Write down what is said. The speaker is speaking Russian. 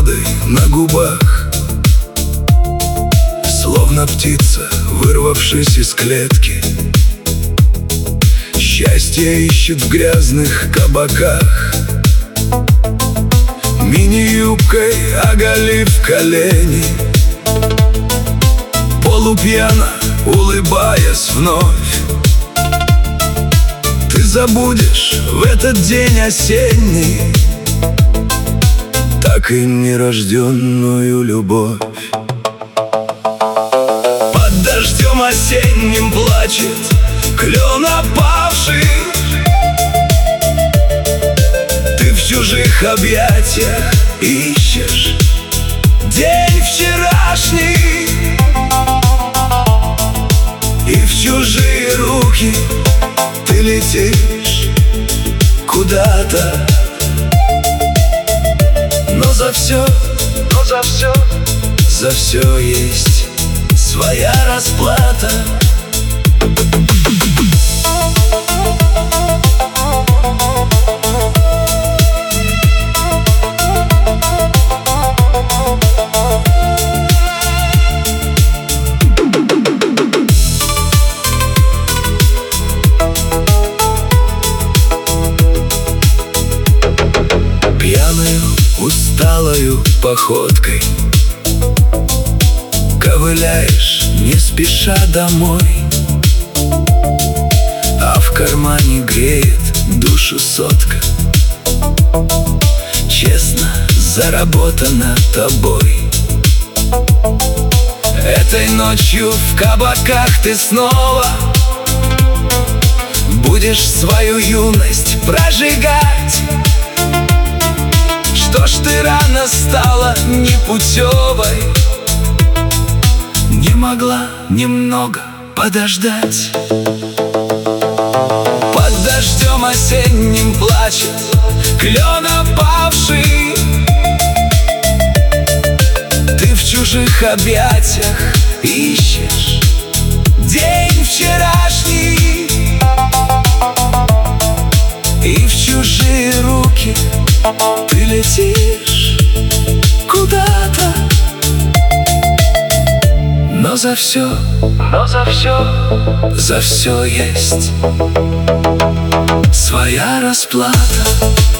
свободой на губах, словно птица, вырвавшись из клетки. Счастье ищет в грязных кабаках, мини-юбкой оголив колени, полупьяно улыбаясь вновь. Ты забудешь в этот день осенний так и нерожденную любовь. Под дождем осенним плачет клен опавший. Ты в чужих объятиях ищешь день вчерашний, и в чужие руки ты летишь куда-то. Но за все есть своя расплата. Пьяною, усталою походкой ковыляешь не спеша домой, а в кармане греет душу сотка, честно заработана тобой. Этой ночью в кабаках ты снова будешь свою юность прожигать. Что ж ты рано стала непутевой, не могла немного подождать? Под дождем осенним плачет клен опавший. Ты в чужих объятиях ищешь день вчерашний, и в чужие руки ты летишь куда-то. Но за все есть своя расплата.